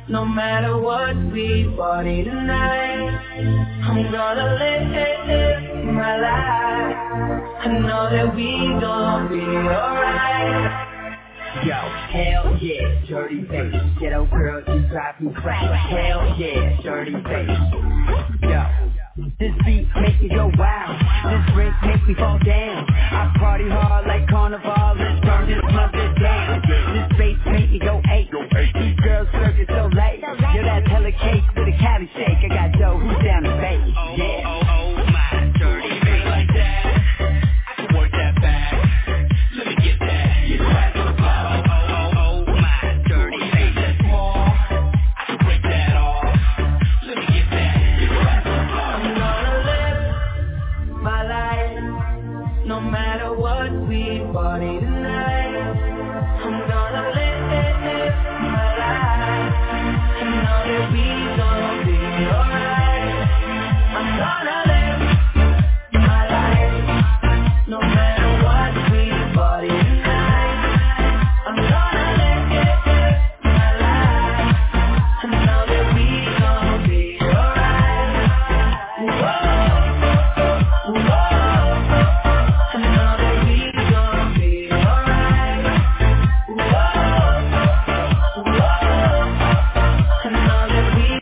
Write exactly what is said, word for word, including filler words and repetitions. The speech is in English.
No matter what we party tonight, I'm gonna live my life. I know that we gon' be alright. Yo, hell yeah, dirty baby. Ghetto girl, you drive me crazy. Hell yeah, dirty baby. Yo, this beat make me go wild. This drink make me fall down. I party hard like carnival. Let's burn this mother down. This bass make me go eight. These girls circus so late. Yo, that's hella cake with a Cali shake. I got Joe who's down the face. Yeah. Oh, oh, oh, my dirty baby like that. I can work that back. Let me get that. Get back to the club. Oh, oh, oh, my dirty baby that's more. I can break that off. Let me get that. Get back to the club. I'm gonna live my life. No matter what we party tonight, I'm gonna live my life. I know that we